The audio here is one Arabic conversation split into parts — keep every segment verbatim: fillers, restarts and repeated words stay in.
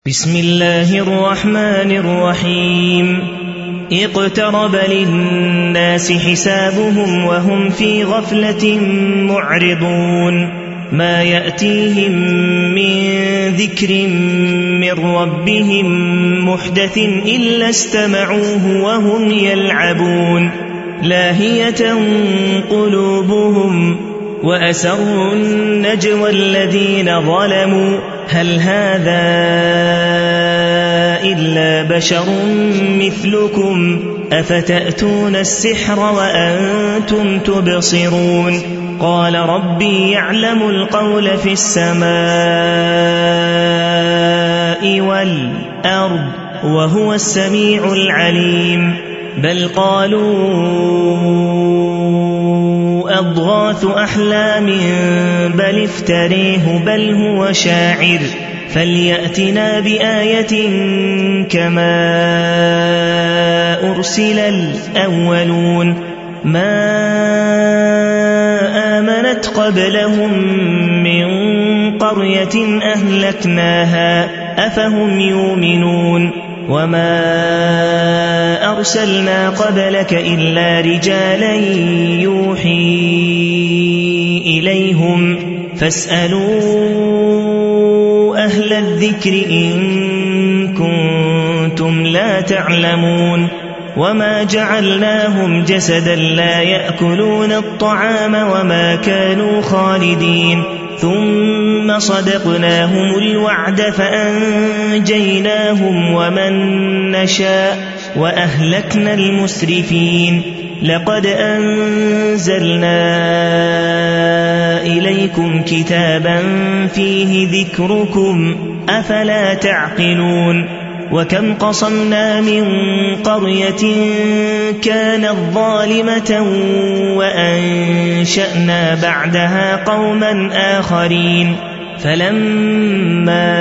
بسم الله الرحمن الرحيم اقترب للناس حسابهم وهم في غفلة معرضون ما يأتيهم من ذكر من ربهم محدث إلا استمعوه وهم يلعبون لاهية قلوبهم وأسروا النجوى الذين ظلموا هل هذا إلا بشر مثلكم أفتأتون السحر وأنتم تبصرون قال ربي يعلم القول في السماء والأرض وهو السميع العليم بل قالوا أضغاث أحلام بل افتريه بل هو شاعر فليأتنا بآية كما أرسل الأولون ما آمنت قبلهم من قرية أهلكناها أفهم يؤمنون وما أرسلنا قبلك إلا رجالا يوحي إليهم فاسألوا أهل الذكر إن كنتم لا تعلمون وما جعلناهم جسدا لا يأكلون الطعام وما كانوا خالدين ثم صدقناهم الوعد فأنجيناهم ومن نشاء وأهلكنا المسرفين لقد أنزلنا إليكم كتابا فيه ذكركم أفلا تعقلون وكم قصمنا من قرية كانت ظالمة وأنشأنا بعدها قوما آخرين فلما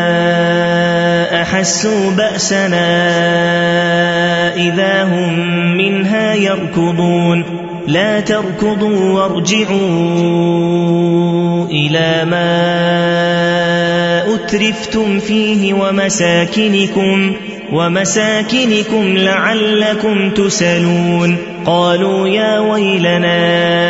أحسوا بأسنا إذا هم منها يركضون لا تركضوا وارجعوا إلى ما أترفتم فيه ومساكنكم ومساكنكم لعلكم تسألون قالوا يا ويلنا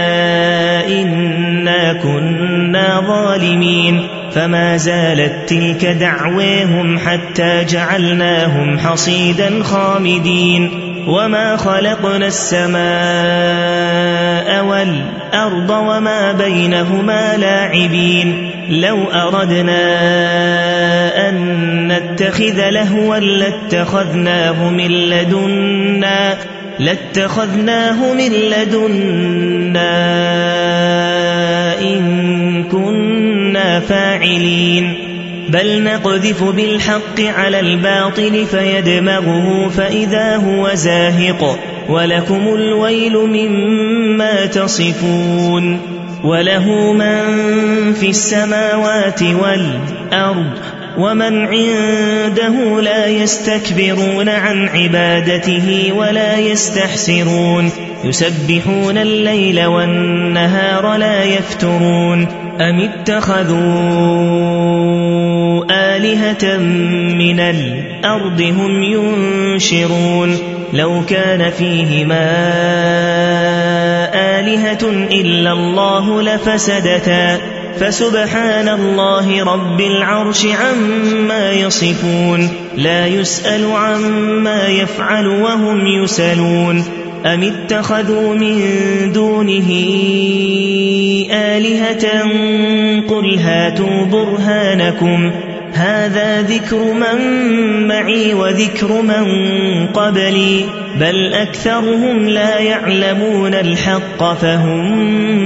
إنا كنا ظالمين فما زالت تلك دعواهم حتى جعلناهم حصيدا خامدين وما خلقنا السماء والأرض وما بينهما لاعبين لو أردنا أن نتخذ لهوا لاتخذناه من لدنا لاتخذناه من لدنا إن كنا فاعلين بل نقذف بالحق على الباطل فيدمغه فإذا هو زاهق ولكم الويل مما تصفون وله من في السماوات والأرض ومن عنده لا يستكبرون عن عبادته ولا يستحسرون يسبحون الليل والنهار لا يفترون أم اتخذوا آلهة من الأرض هم ينشرون لو كان فيهما آلهة إلا الله لفسدتا فسبحان الله رب العرش عما يصفون لا يسأل عما يفعل وهم يسألون أم اتخذوا من دونه آلهة قل هاتوا برهانكم هذا ذكر من معي وذكر من قبلي بل أكثرهم لا يعلمون الحق فهم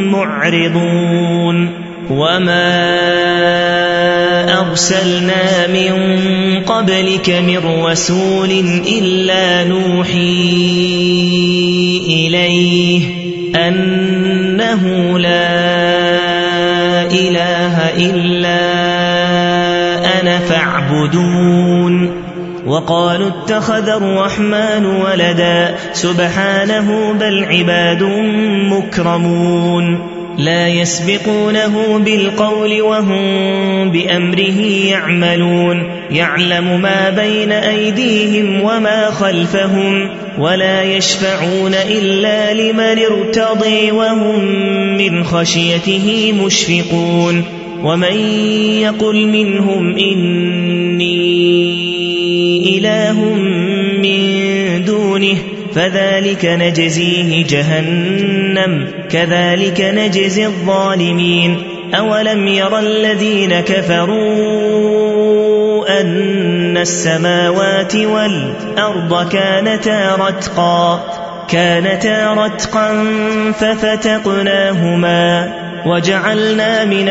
معرضون وما أرسلنا من قبلك من رسول إلا نوحي إليه أنه لا إله إلا أنا فاعبدون وقالوا اتخذ الرحمن ولدا سبحانه بل عباد مكرمون لا يسبقونه بالقول وهم بأمره يعملون يعلم ما بين أيديهم وما خلفهم ولا يشفعون إلا لمن ارتضي وهم من خشيته مشفقون ومن يقل منهم إني إله من دونه فذلك نجزيه جهنم كذلك نجزي الظالمين أولم ير الذين كفروا أن السماوات والأرض كانتا رتقا كانتا رتقا ففتقناهما وجعلنا من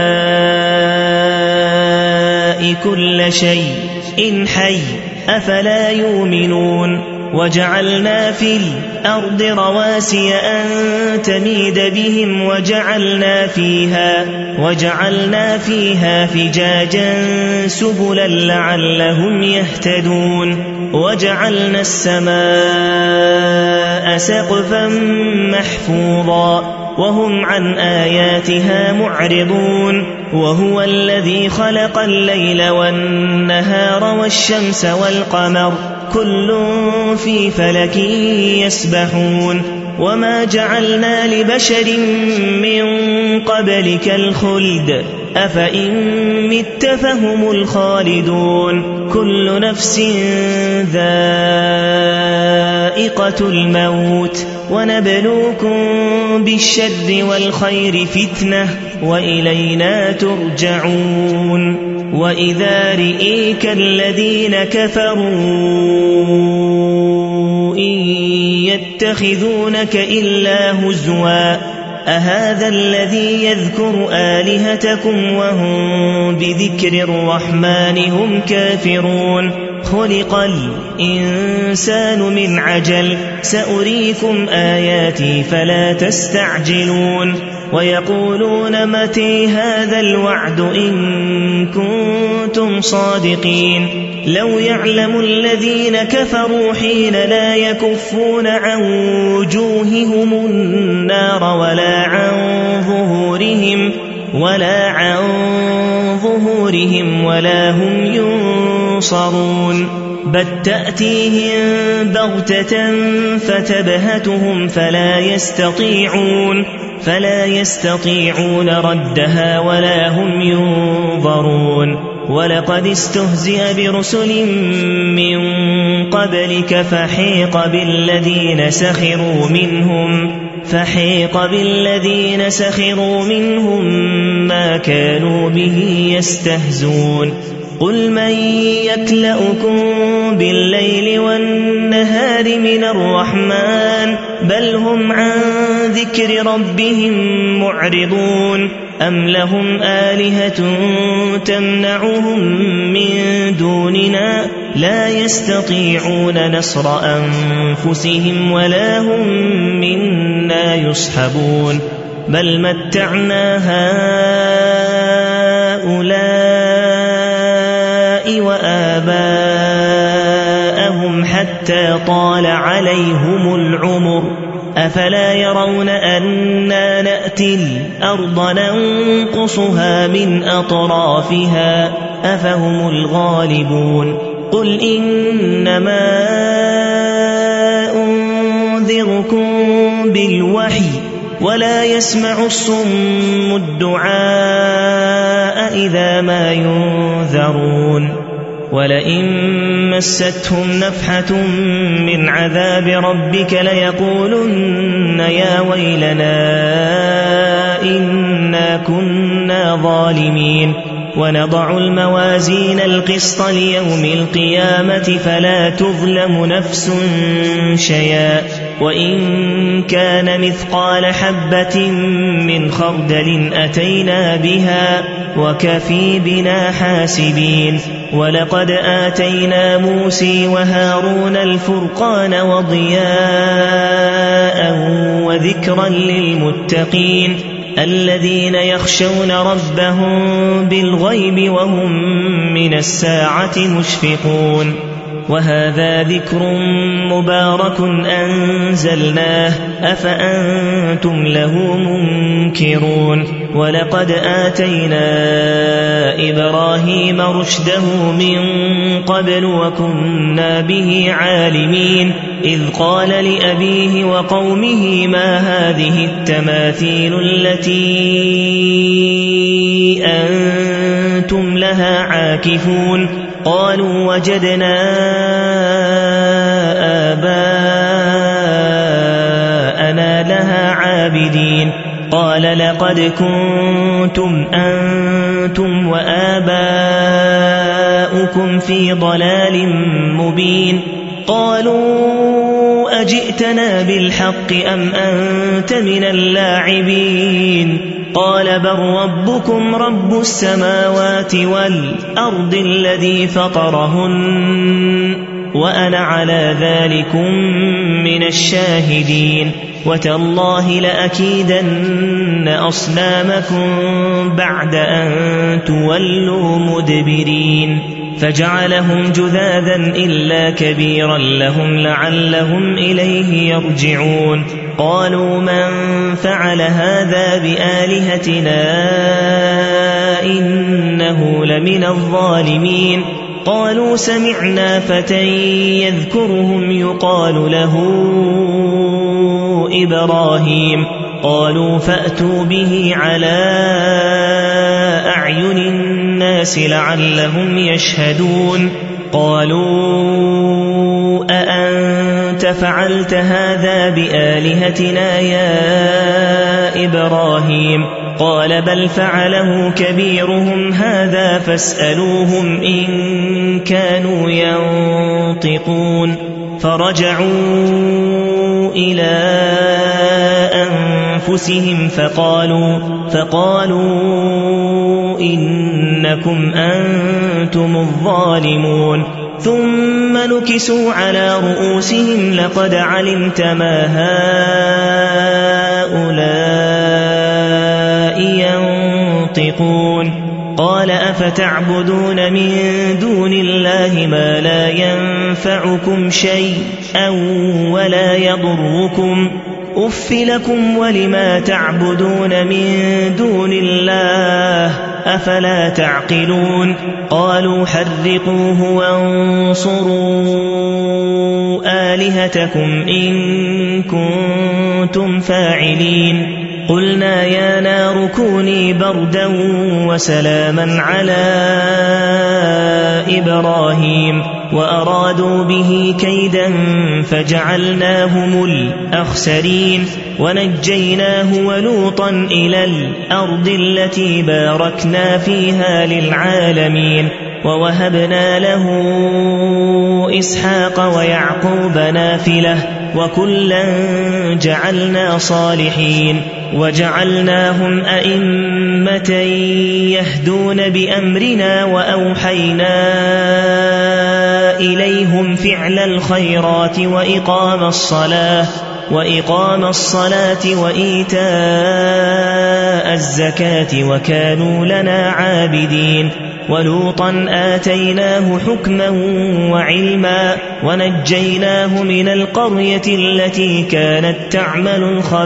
الماء كل شيء إن حي أفلا يؤمنون وجعلنا في الأرض رواسي أن تميد بهم وجعلنا فيها وجعلنا فيها فجاجا سبلا لعلهم يهتدون وجعلنا السماء سقفا محفوظا وهم عن آياتها معرضون وهو الذي خلق الليل والنهار والشمس والقمر كل في فلك يسبحون وما جعلنا لبشر من قبلك الخلد أفإن مت فهم الخالدون كل نفس ذائقة الموت ونبلوكم بالشر والخير فتنة وإلينا ترجعون وإذا رئيك الذين كفروا إن يتخذونك إلا هزوا أهذا الذي يذكر آلهتكم وهم بذكر الرحمن هم كافرون خلق الإنسان من عجل سأريكم آياتي فلا تستعجلون ويقولون متى هذا الوعد إن كنتم صادقين لو يعلم الذين كفروا حين لا يكفون عن وجوههم النار ولا عن ظهورهم ولا عن ظهورهم ولا هم ينصرون بل تأتيهم بغتة فتبهتهم فلا يستطيعون فلا يستطيعون ردها ولا هم ينظرون ولقد استهزئ برسل من قبلك فحيق بالذين سخروا منهم فحيق بالذين سخروا منهم ما كانوا به يستهزون قل من يكلؤكم بالليل والنهار من الرحمن بل هم عن ذكر ربهم معرضون أم لهم آلهة تمنعهم من دوننا لا يستطيعون نصر أنفسهم ولا هم منا يصحبون بل متعنا هؤلاء وآباءهم حتى طال عليهم العمر أفلا يرون أنا نأتي الأرض ننقصها من أطرافها أفهم الغالبون قل إنما أنذركم بالوحي ولا يسمع الصم الدعاء إذا ما ينذرون ولئن مستهم نفحة من عذاب ربك ليقولن يا ويلنا إنا كنا ظالمين ونضع الموازين القسط ليوم القيامة فلا تظلم نفس شيئا وإن كان مثقال حبة من خردل أتينا بها وكفي بنا حاسبين ولقد آتينا موسى وهارون الفرقان وضياء وذكرا للمتقين الذين يخشون ربهم بالغيب وهم من الساعة مشفقون وهذا ذكر مبارك أنزلناه أفأنتم له منكرون ولقد آتينا إبراهيم رشده من قبل وكنا به عالمين إذ قال لأبيه وقومه ما هذه التماثيل التي أنتم لها عاكفون قالوا وجدنا آباءنا لها عابدين قال لقد كنتم أنتم وآباؤكم في ضلال مبين قالوا أجئتنا بالحق أم أنت من اللاعبين قال بل ربكم رب السماوات والأرض الذي فطرهن وأنا على ذلكم من الشاهدين وتالله لأكيدن أصنامكم بعد أن تولوا مدبرين فجعلهم جذاذا إلا كبيرا لهم لعلهم إليه يرجعون قالوا من فعل هذا بآلهتنا إنه لمن الظالمين قالوا سمعنا فتى يذكرهم يقال له إبراهيم قالوا فأتوا به على أعين الناس لعلهم يشهدون قالوا أأنت فعلت هذا بآلهتنا يا إبراهيم قال بل فعله كبيرهم هذا فاسألوهم إن كانوا ينطقون فرجعوا إلى أنفسهم فقالوا فقالوا إنكم أنتم الظالمون ثم نكسوا على رؤوسهم لقد علمت ما هؤلاء ينطقون قال أفتعبدون من دون الله ما لا ينفعكم شيئا ولا يضركم أف لكم ولما تعبدون من دون الله أفلا تعقلون قالوا حرقوه وانصروا آلهتكم إن كنتم فاعلين قلنا يا نار كوني بردا وسلاما على إبراهيم وأرادوا به كيدا فجعلناهم الأخسرين ونجيناه ولوطا إلى الأرض التي باركنا فيها للعالمين ووهبنا له إسحاق ويعقوب نافلة وكلا جعلنا صالحين وجعلناهم أئمة يهدون بأمرنا وأوحينا إليهم فعل الخيرات وإقام الصلاة وإقام الصلاة وإيتاء الزكاة وكانوا لنا عابدين ولوطا آتيناه حكما وعلما ونجيناه من القرية التي كانت تعمل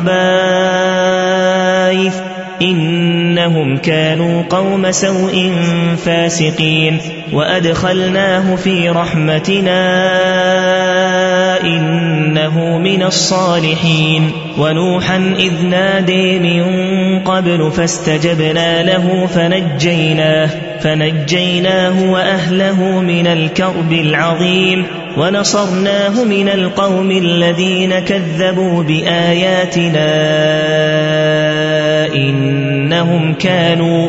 الخبائث إنهم كانوا قوم سوء فاسقين وأدخلناه في رحمتنا إنه من الصالحين ونوحا إذ نادي من قبل فاستجبنا له فنجيناه فنجيناه وأهله من الكرب العظيم ونصرناه من القوم الذين كذبوا بآياتنا إنهم كانوا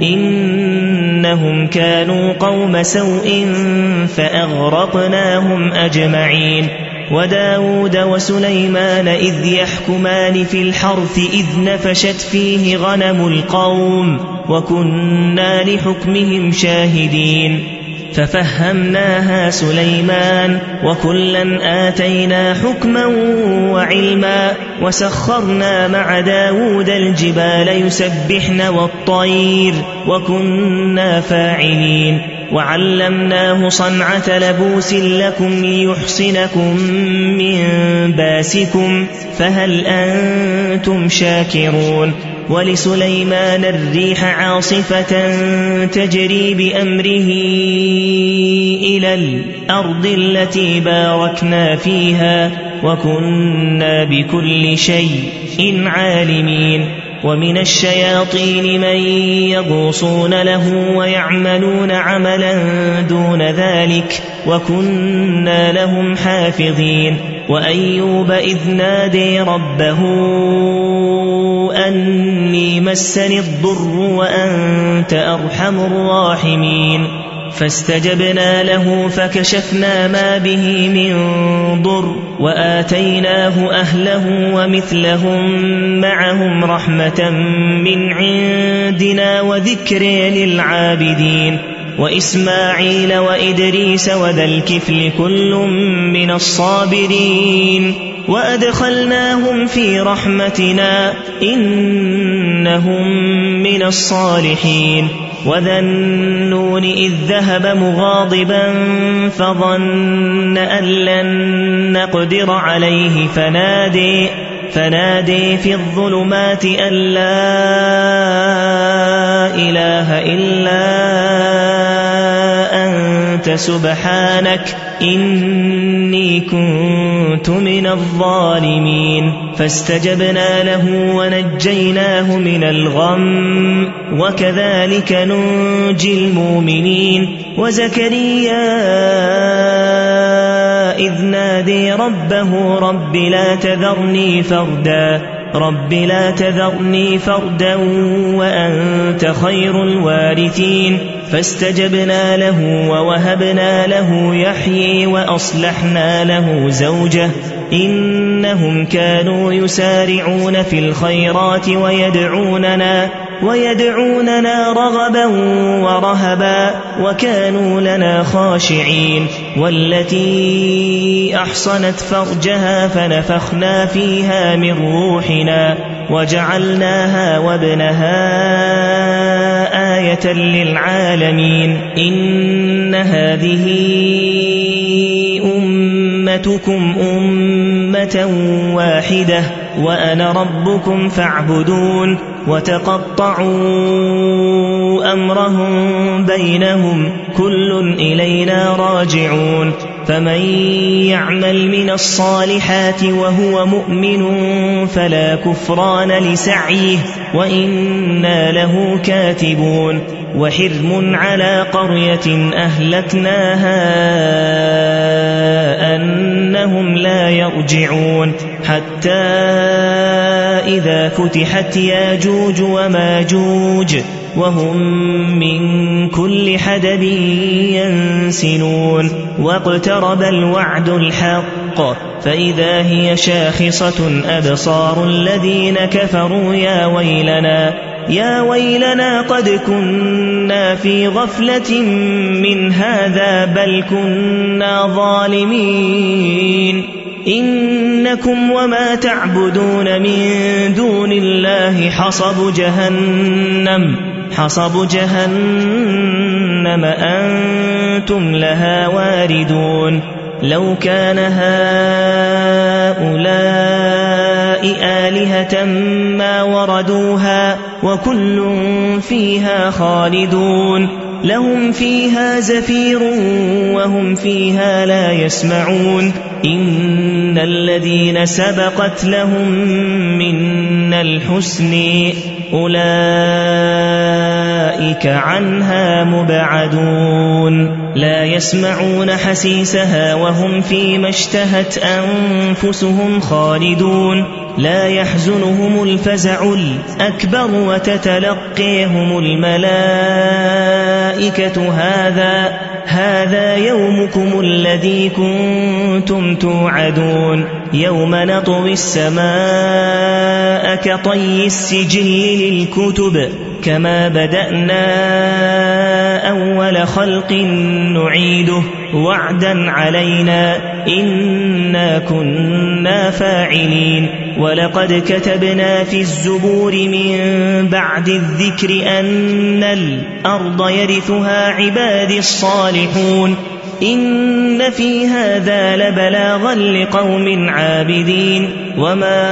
إنهم كانوا قوم سوء فأغرقناهم أجمعين وداود وسليمان إذ يحكمان في الحرث إذ نفشت فيه غنم القوم وكنا لحكمهم شاهدين ففهمناها سليمان وكلا آتينا حكما وعلما وسخرنا مع داود الجبال يسبحن والطير وكنا فاعلين وعلمناه صنعة لبوس لكم ليحصنكم من باسكم فهل أنتم شاكرون ولسليمان الريح عاصفة تجري بأمره إلى الأرض التي باركنا فيها وكنا بكل شيء عالمين ومن الشياطين من يغوصون له ويعملون عملا دون ذلك وكنا لهم حافظين وأيوب إذ نادي ربه أني مسني الضر وأنت أرحم الراحمين فاستجبنا له فكشفنا ما به من ضر وآتيناه أهله ومثلهم معهم رحمة من عندنا وذكر للعابدين وإسماعيل وإدريس وذا الكفل كل من الصابرين وأدخلناهم في رحمتنا إنهم من الصالحين وذا النون إذ ذهب مغاضبا فظن أن لن نقدر عليه فنادي فنادي في الظلمات أن لا إله إلا أنت سبحانك إني كنت من الظالمين فاستجبنا له ونجيناه من الغم وكذلك ننجي المؤمنين وزكريا إذ نادي ربه رب لا تذرني فردا رب لا تذرني فردا وأنت خير الوارثين فاستجبنا له ووهبنا له يحيي وأصلحنا له زوجه إنهم كانوا يسارعون في الخيرات ويدعوننا ويدعوننا رغبا ورهبا وكانوا لنا خاشعين والتي أحصنت فرجها فنفخنا فيها من روحنا وجعلناها وابنها آية للعالمين إن هذه أمتكم أمة واحدة وأنا ربكم فاعبدون وتقطعوا أمرهم بينهم كل إلينا راجعون فمن يعمل من الصالحات وهو مؤمن فلا كفران لسعيه وإنا له كاتبون وحرم على قرية أهلكناها أنهم لا يرجعون حتى إذا فتحت ياجوج وماجوج وهم من كل حدب ينسلون واقترب الوعد الحق فإذا هي شاخصة أبصار الذين كفروا يا ويلنا يا ويلنا قد كنا في غفلة من هذا بل كنا ظالمين إنكم وما تعبدون من دون الله حصب جهنم حصب جهنم أنتم لها واردون لو كان هؤلاء آلهة ما وردوها وكل فيها خالدون لهم فيها زفير وهم فيها لا يسمعون إن الذين سبقت لهم منا الحسن أولئك عنها مبعدون لا يسمعون حسيسها وهم فيما اشتهت أنفسهم خالدون لا يحزنهم الفزع الأكبر وتتلقيهم الملائكة هذا هذا يومكم الذي كنتم توعدون يوم نطوي السماء كطي السجل للكتب كما بدأنا أول خلق نعيده وعدا علينا إنا كنا فاعلين ولقد كتبنا في الزبور من بعد الذكر أن الأرض يرثها عبادي الصالحون إن في هذا لبلاغا لقوم عابدين وما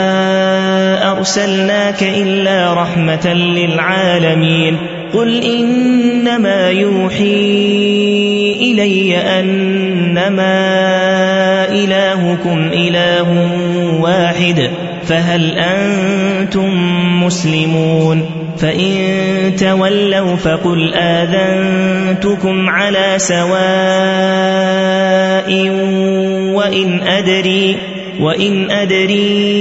أرسلناك إلا رحمة للعالمين قل إنما يوحي إلي أنما إلهكم إله واحد فهل أنتم مسلمون فإن تولوا فقل آذنتكم على سواء وإن أدري وإن أدري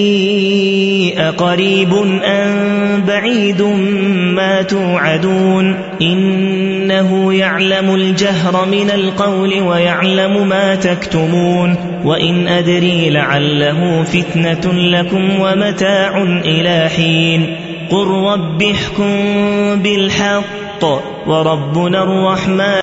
أقريب أم بعيد ما توعدون إنه يعلم الجهر من القول ويعلم ما تكتمون وإن أدري لعله فتنة لكم ومتاع إلى حين قل رب احكم بالحق وربنا الرحمن